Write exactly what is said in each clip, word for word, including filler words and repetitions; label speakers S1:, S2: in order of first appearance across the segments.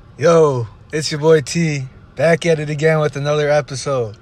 S1: Yo, it's your boy T, back at it again with another episode.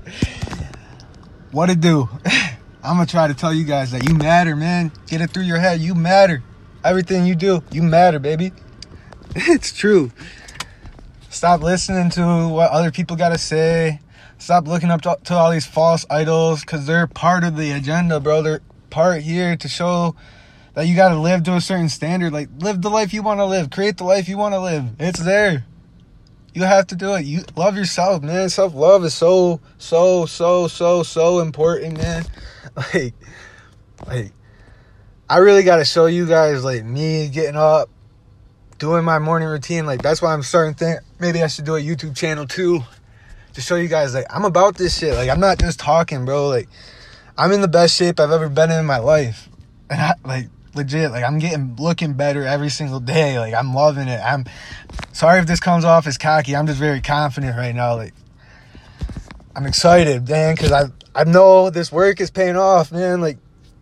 S1: What it do? I'm gonna try to tell you guys that you matter, man. Get it through your head. You matter. Everything you do, you matter, baby. It's true. Stop listening to what other people gotta say. Stop looking up to, to all these false idols, because they're part of the agenda, bro. They're part here to show that you gotta live to a certain standard. Like, live the life you want to live. Create the life you want to live. It's there. You have to do it. You love yourself, man. Self-love is so, so, so, so, so important, man. Like, like, I really gotta show you guys, like, me getting up, doing my morning routine. Like, that's why I'm starting to think maybe I should do a YouTube channel too, to show you guys, like, I'm about this shit. Like, I'm not just talking, bro. Like, I'm in the best shape I've ever been in my life. And I, like, legit, like, I'm getting, looking better every single day. Like, I'm loving it. I'm sorry if this comes off as cocky. I'm just very confident right now. Like, I'm excited, man, because I, I know this work is paying off, man. Like,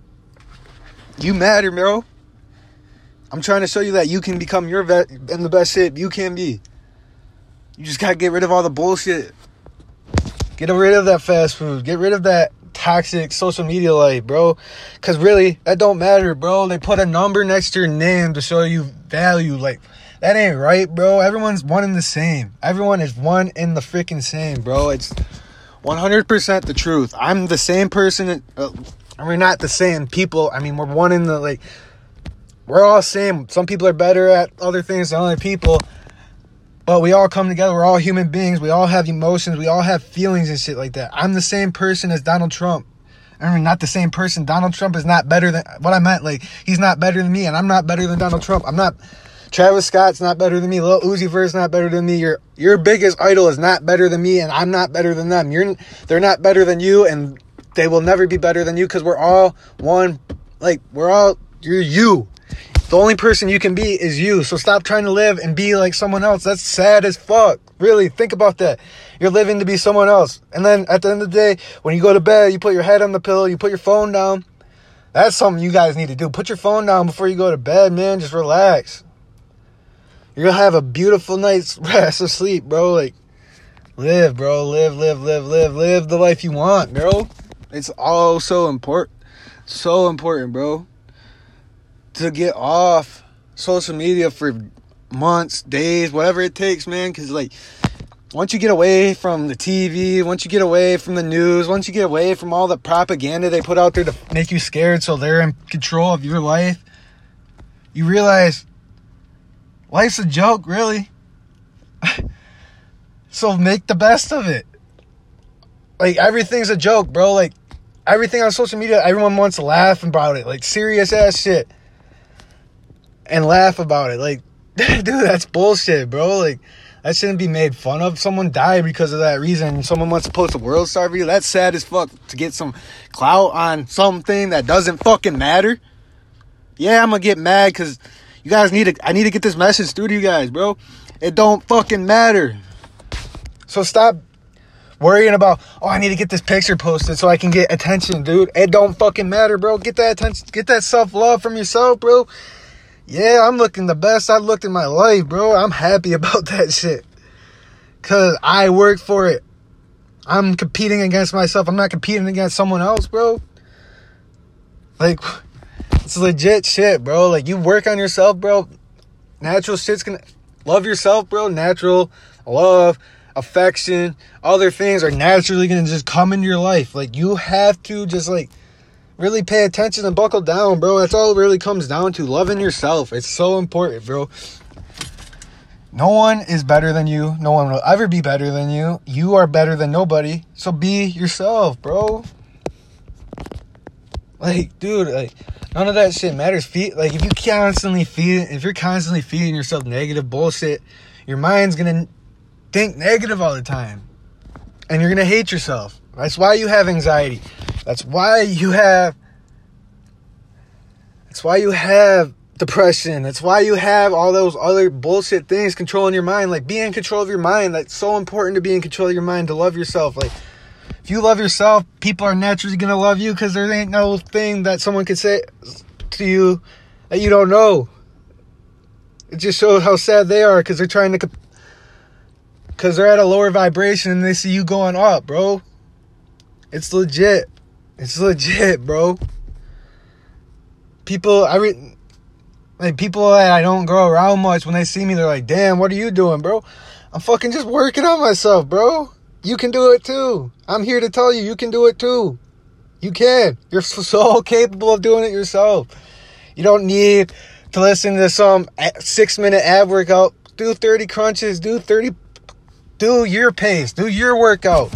S1: you matter, bro. I'm trying to show you that you can become your vet in the best shape you can be. You just got to get rid of all the bullshit. Get rid of that fast food. Get rid of that toxic social media life, bro. Because really, that don't matter, bro. They put a number next to your name to show you value. Like, that ain't right, bro. Everyone's one and the same. Everyone is one and the freaking same, bro. It's one hundred percent the truth. I'm the same person. Uh, we're not the same people. I mean, we're one in the, like, we're all the same. Some people are better at other things than other people. But we all come together. We're all human beings. We all have emotions. We all have feelings and shit like that. I'm the same person as Donald Trump. I mean, not the same person. Donald Trump is not better than... What I meant, like, he's not better than me, and I'm not better than Donald Trump. I'm not... Travis Scott's not better than me. Lil Uzi Vert's not better than me. Your your biggest idol is not better than me, and I'm not better than them. You're They're not better than you, and they will never be better than you, because we're all one... Like, we're all... You're you. The only person you can be is you. So stop trying to live and be like someone else. That's sad as fuck. Really, think about that. You're living to be someone else. And then at the end of the day, when you go to bed, you put your head on the pillow, you put your phone down. That's something you guys need to do. Put your phone down before you go to bed, man. Just relax. You're going to have a beautiful night's rest of sleep, bro. Like, live, bro. Live, live, live, live, live the life you want, bro. It's all so important. So important, bro. To get off social media for months, days, whatever it takes, man. Because, like, once you get away from the T V, once you get away from the news, once you get away from all the propaganda they put out there to make you scared so they're in control of your life, you realize life's a joke, really. So make the best of it. Like, everything's a joke, bro. Like, everything on social media, everyone wants to laugh about it. Like, serious ass shit. And laugh about it. Like, dude, that's bullshit, bro. Like, that shouldn't be made fun of. Someone died because of that reason. Someone wants to post a world star video. That's sad as fuck, to get some clout on something that doesn't fucking matter. Yeah, I'm gonna get mad because you guys need to, I need to get this message through to you guys, bro. It don't fucking matter. So stop worrying about, oh, I need to get this picture posted so I can get attention, dude. It don't fucking matter, bro. Get that attention. Get that self-love from yourself, bro. Yeah, I'm looking the best I've looked in my life, bro. I'm happy about that shit. Because I worked for it. I'm competing against myself. I'm not competing against someone else, bro. Like, it's legit shit, bro. Like, you work on yourself, bro. Natural shit's gonna... Love yourself, bro. Natural love, affection, other things are naturally gonna just come into your life. Like, you have to just, like... really pay attention and buckle down, bro. That's all it really comes down to. Loving yourself. It's so important, bro. No one is better than you. No one will ever be better than you. You are better than nobody. So be yourself, bro. Like, dude, like, none of that shit matters. Feed, like, if you constantly feed, if you're constantly feeding yourself negative bullshit, your mind's gonna think negative all the time. And you're gonna hate yourself. That's why you have anxiety. That's why you have That's why you have depression. That's why you have all those other bullshit things controlling your mind. Like, be in control of your mind. That's so important, to be in control of your mind, to love yourself. Like, if you love yourself, people are naturally gonna love you, because there ain't no thing that someone could say to you that you don't know. It just shows how sad they are, because they're trying to Because they're at a lower vibration and they see you going up, bro. It's legit. It's legit, bro. People, I re- like people that I don't go around much, when they see me, they're like, damn, what are you doing, bro? I'm fucking just working on myself, bro. You can do it too. I'm here to tell you, you can do it too. You can. You're so capable of doing it yourself. You don't need to listen to some six minute ab workout. Do thirty crunches. Do thirty. Do your pace. Do your workout.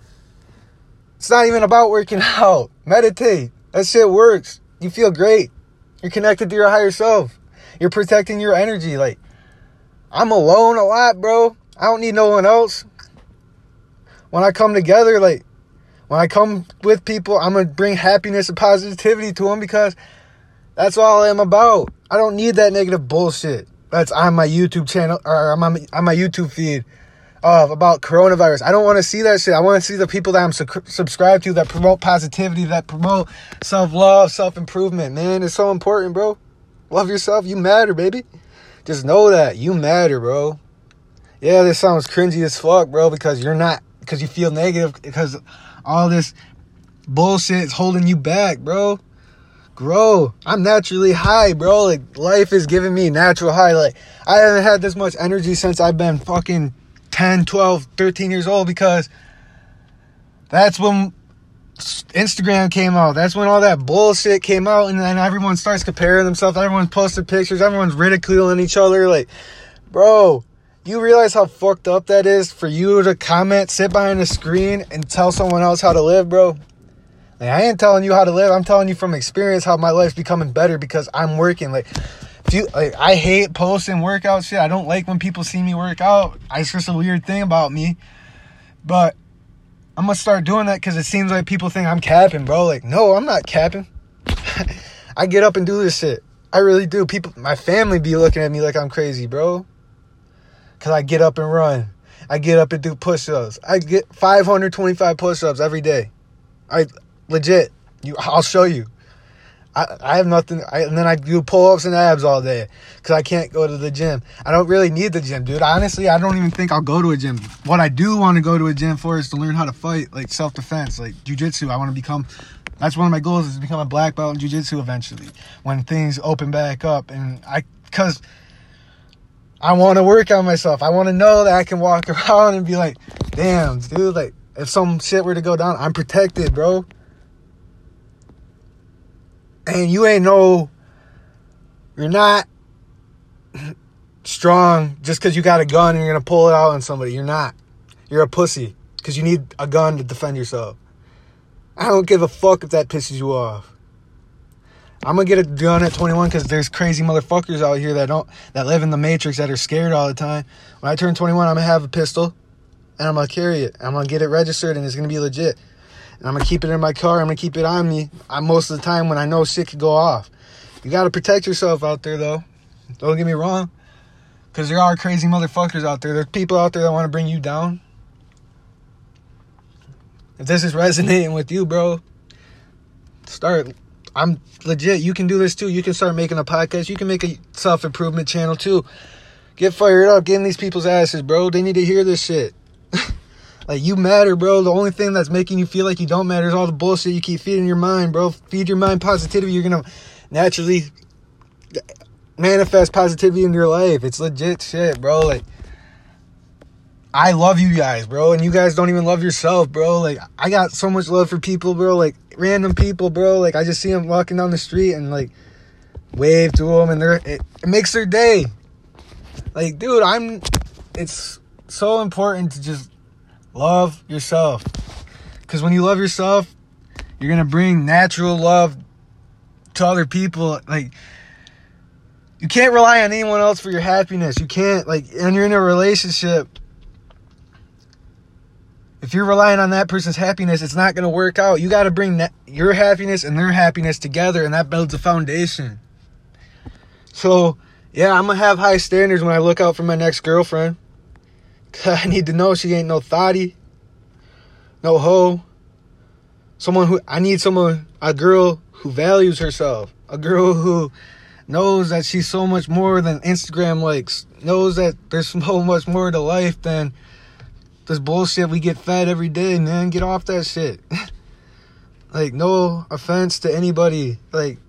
S1: It's not even about working out. Meditate. That shit works. You feel great. You're connected to your higher self. You're protecting your energy. Like, I'm alone a lot, bro. I don't need no one else. When I come together, like, when I come with people, I'm going to bring happiness and positivity to them because that's all I'm about. I don't need that negative bullshit that's on my YouTube channel or on my, on my YouTube feed of about coronavirus. I don't want to see that shit. I want to see the people that I'm su- subscribed to that promote positivity, that promote self-love, self-improvement. Man, it's so important, bro. Love yourself. You matter, baby. Just know that. You matter, bro. Yeah, this sounds cringy as fuck, bro, because you're not, because you feel negative, because all this bullshit is holding you back, bro. Grow. I'm naturally high, bro. Like, life is giving me natural high. Like, I haven't had this much energy since I've been fucking ten, twelve, thirteen years old, because that's when Instagram came out. That's when all that bullshit came out, and then everyone starts comparing themselves. Everyone's posting pictures. Everyone's ridiculing each other. Like, bro, you realize how fucked up that is for you to comment, sit behind a screen, and tell someone else how to live, bro? Like, I ain't telling you how to live. I'm telling you from experience how my life's becoming better because I'm working. Like, if you, like, I hate posting workout shit. I don't like when people see me work out. It's just a weird thing about me. But I'm going to start doing that because it seems like people think I'm capping, bro. Like, no, I'm not capping. I get up and do this shit. I really do. People, my family be looking at me like I'm crazy, bro. Because I get up and run. I get up and do push-ups. I get five hundred twenty-five push-ups every day. I legit. You, I'll show you. I, I have nothing. I, and then I do pull-ups and abs all day because I can't go to the gym. I don't really need the gym, dude. Honestly, I don't even think I'll go to a gym. What I do want to go to a gym for is to learn how to fight, like self-defense, like jiu-jitsu. I want to become, that's one of my goals, is to become a black belt in jiu-jitsu eventually when things open back up. And I, because I want to work on myself. I want to know that I can walk around and be like, damn, dude, like, if some shit were to go down, I'm protected, bro. And you ain't no, you're not strong just because you got a gun and you're going to pull it out on somebody. You're not. You're a pussy because you need a gun to defend yourself. I don't give a fuck if that pisses you off. I'm going to get a gun at twenty-one because there's crazy motherfuckers out here that don't, that live in the Matrix, that are scared all the time. When I turn twenty-one, I'm going to have a pistol and I'm going to carry it. I'm going to get it registered and it's going to be legit. And I'm going to keep it in my car. I'm going to keep it on me I, most of the time when I know shit could go off. You got to protect yourself out there, though. Don't get me wrong. Because there are crazy motherfuckers out there. There's people out there that want to bring you down. If this is resonating with you, bro, start. I'm legit. You can do this, too. You can start making a podcast. You can make a self-improvement channel, too. Get fired up. Get in these people's asses, bro. They need to hear this shit. Like, you matter, bro. The only thing that's making you feel like you don't matter is all the bullshit you keep feeding your mind, bro. Feed your mind positivity. You're going to naturally manifest positivity in your life. It's legit shit, bro. Like, I love you guys, bro. And you guys don't even love yourself, bro. Like, I got so much love for people, bro. Like, random people, bro. Like, I just see them walking down the street and, like, wave to them. And they're it, it makes their day. Like, dude, I'm... It's so important to just love yourself. Because when you love yourself, you're going to bring natural love to other people. Like, you can't rely on anyone else for your happiness. You can't, like, when you're in a relationship, if you're relying on that person's happiness, it's not going to work out. You got to bring that, your happiness and their happiness together, and that builds a foundation. So, yeah, I'm going to have high standards when I look out for my next girlfriend. I need to know she ain't no thotty, no hoe. Someone who, I need someone, a girl who values herself. A girl who knows that she's so much more than Instagram likes. Knows that there's so much more to life than this bullshit we get fed every day, man. Get off that shit. Like, no offense to anybody. Like,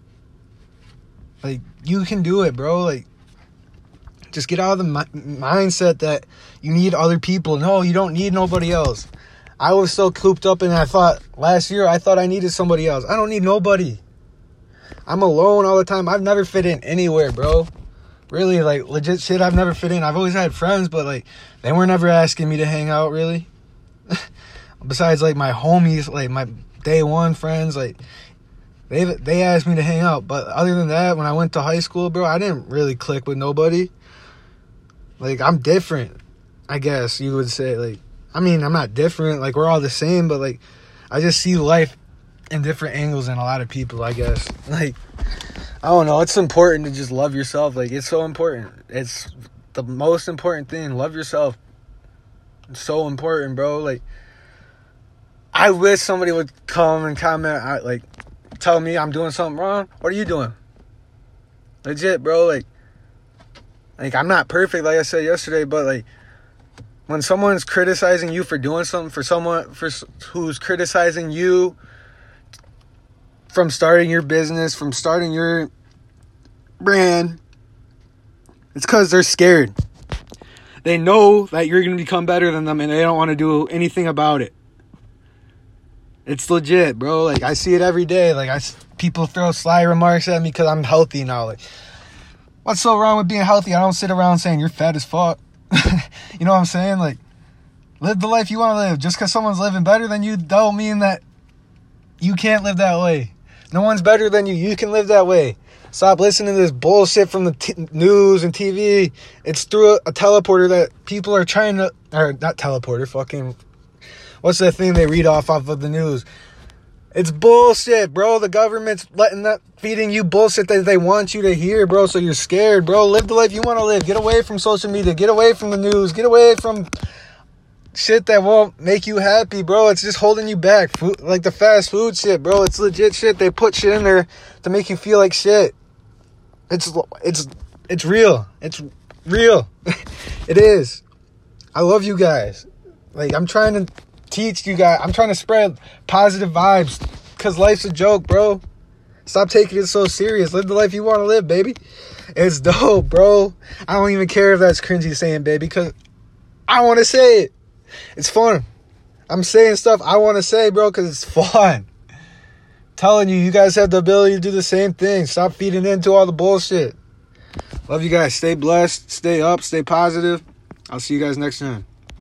S1: like you can do it, bro. Like, just get out of the mi- mindset that you need other people. No, you don't need nobody else. I was so cooped up and I thought, last year, I thought I needed somebody else. I don't need nobody. I'm alone all the time. I've never fit in anywhere, bro. Really, like, legit shit, I've never fit in. I've always had friends, but, like, they were never asking me to hang out, really. Besides, like, my homies, like, my day one friends, like, they they asked me to hang out. But other than that, when I went to high school, bro, I didn't really click with nobody. Like, I'm different, I guess you would say. Like, I mean, I'm not different. Like, we're all the same, but, like, I just see life in different angles than a lot of people, I guess. Like, I don't know. It's important to just love yourself. Like, it's so important. It's the most important thing. Love yourself. It's so important, bro. Like, I wish somebody would come and comment, I, like, tell me I'm doing something wrong. What are you doing? Legit, bro. Like, like I'm not perfect, like I said yesterday, but, like, when someone's criticizing you for doing something, for someone for who's criticizing you from starting your business, from starting your brand, it's because they're scared. They know that you're going to become better than them and they don't want to do anything about it. It's legit, bro. Like, I see it every day. Like, I, people throw sly remarks at me because I'm healthy now. Like, what's so wrong with being healthy? I don't sit around saying you're fat as fuck. You know what I'm saying? Like, live the life you want to live. Just because someone's living better than you don't mean that you can't live that way. No one's better than you. You can live that way. Stop listening to this bullshit from the t- news and T V. It's through a, a teleporter that people are trying to... Or, not teleporter, fucking... What's that thing they read off off of the news? It's bullshit, bro. The government's letting that... Feeding you bullshit that they want you to hear, bro. So you're scared, bro. Live the life you want to live. Get away from social media. Get away from the news. Get away from... shit that won't make you happy, bro. It's just holding you back. Food, like the fast food shit, bro. It's legit shit. They put shit in there to make you feel like shit. It's it's it's real. It's real. It is. I love you guys. Like, I'm trying to teach you guys. I'm trying to spread positive vibes because life's a joke, bro. Stop taking it so serious. Live the life you want to live, baby. It's dope, bro. I don't even care if that's cringy saying baby because I want to say it. It's fun. I'm saying stuff I want to say, bro, because it's fun. Telling you, you guys have the ability to do the same thing. Stop feeding into all the bullshit. Love you guys. Stay blessed. Stay up. Stay positive. I'll see you guys next time.